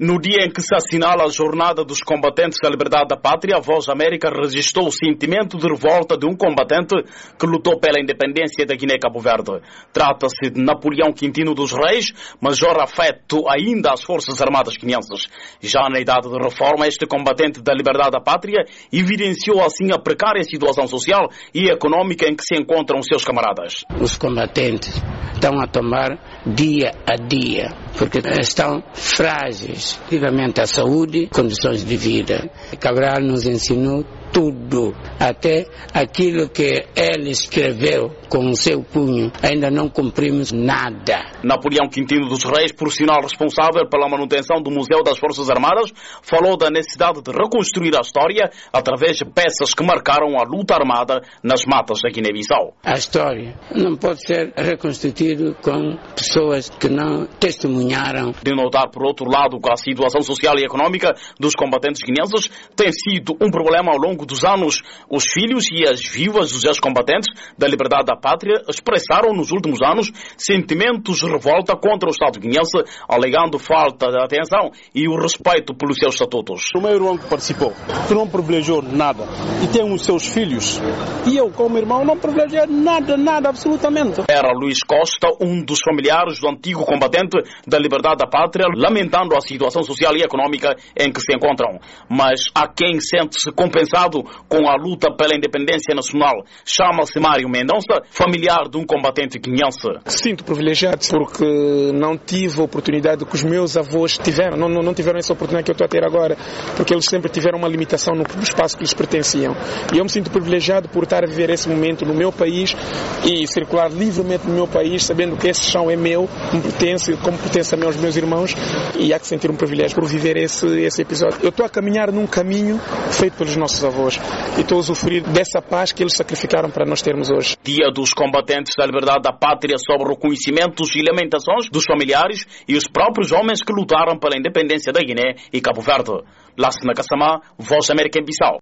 No dia em que se assinala a Jornada dos Combatentes da Liberdade da Pátria, a Voz América registrou o sentimento de revolta de um combatente que lutou pela independência da Guiné-Cabo Verde. Trata-se de Napoleão Quintino dos Reis, major afeto ainda às Forças Armadas guineenses. Já na idade de reforma, este combatente da liberdade da pátria evidenciou assim a precária situação social e econômica em que se encontram seus camaradas. Os combatentes estão a tomar dia a dia, porque estão frágeis, relativamente à saúde, condições de vida. Cabral nos ensinou tudo, até aquilo que ele escreveu com o seu punho, ainda não cumprimos nada. Napoleão Quintino dos Reis, profissional responsável pela manutenção do Museu das Forças Armadas, falou da necessidade de reconstruir a história através de peças que marcaram a luta armada nas matas da Guiné-Bissau. A história não pode ser reconstituída com pessoas que não testemunharam. De notar, por outro lado, que a situação social e econômica dos combatentes guineenses tem sido um problema ao longo dos anos. Os filhos e as viúvas dos ex-combatentes da liberdade da pátria expressaram nos últimos anos sentimentos de revolta contra o Estado guineense, alegando falta de atenção e o respeito pelos seus estatutos. O meu irmão que participou, que não privilegiou nada, e tem os seus filhos, e eu como irmão não privilegiei nada, absolutamente. Era Luís Costa, um dos familiares do antigo combatente da liberdade da pátria, lamentando a situação social e econômica em que se encontram. Mas há quem sente-se compensado com a luta pela independência nacional. Chama-se Mário Mendonça, familiar de um combatente guineense. Sinto privilegiado porque não tive a oportunidade que os meus avós tiveram, não tiveram essa oportunidade que eu estou a ter agora, porque eles sempre tiveram uma limitação no espaço que lhes pertenciam. E eu me sinto privilegiado por estar a viver esse momento no meu país e circular livremente no meu país, sabendo que esse chão é meu, como pertence também aos meus irmãos, e há que sentir um privilégio por viver esse episódio. Eu estou a caminhar num caminho feito pelos nossos avós e estou a usufruir dessa paz que eles sacrificaram para nós termos hoje. Dia dos Combatentes da Liberdade da Pátria, sobre reconhecimentos e lamentações dos familiares e os próprios homens que lutaram pela independência da Guiné e Cabo Verde. Lassina Kassamá, Voz América em Bissau.